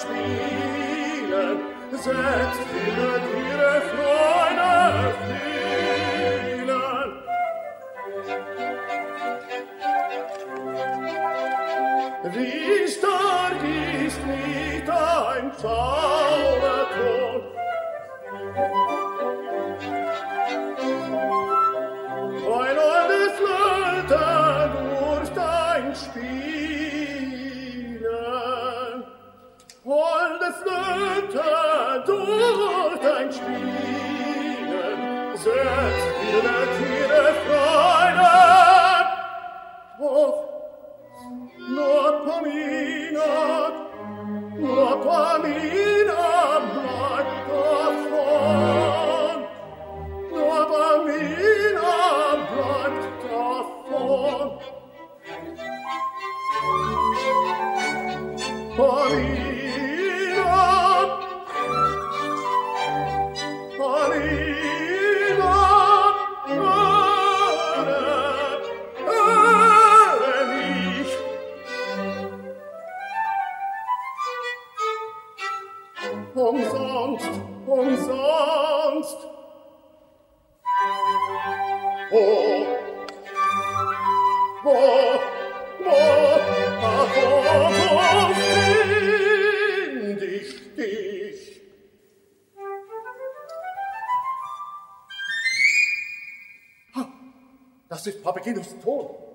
spielen, setzt viele ihre Freunde fielen. Wie stark ist nicht ein Zauberton, ein holde Flöte durch dein Spielen, holde Flöte durch dein Spielen, setzt ihre Tiere Freude. Doch nur Pamina bleibt davon, nur Pamina bleibt davon. Pamina, höre mich. Umsonst. Wo find ich dich? Das ist Papagenos Ton.